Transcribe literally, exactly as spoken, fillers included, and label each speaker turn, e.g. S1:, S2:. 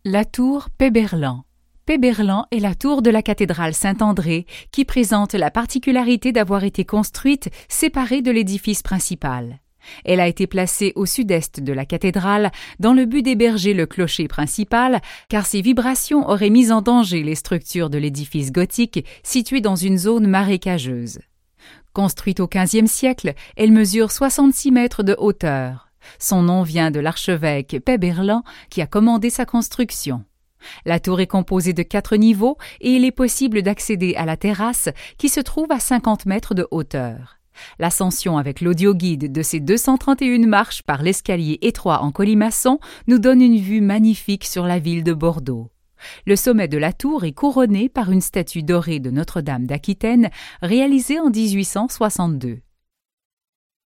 S1: La tour Péberlan. Péberlan est la tour de la cathédrale Saint-André qui présente la particularité d'avoir été construite séparée de l'édifice principal. Elle a été placée au sud-est de la cathédrale dans le but d'héberger le clocher principal car ses vibrations auraient mis en danger les structures de l'édifice gothique situé dans une zone marécageuse. Construite au quinzième siècle, elle mesure soixante-six mètres de hauteur. Son nom vient de l'archevêque Péberlan qui a commandé sa construction. La tour est composée de quatre niveaux et il est possible d'accéder à la terrasse qui se trouve à cinquante mètres de hauteur. L'ascension avec l'audioguide de ces deux cent trente et une marches par l'escalier étroit en colimaçon nous donne une vue magnifique sur la ville de Bordeaux. Le sommet de la tour est couronné par une statue dorée de Notre-Dame d'Aquitaine réalisée en dix-huit cent soixante-deux.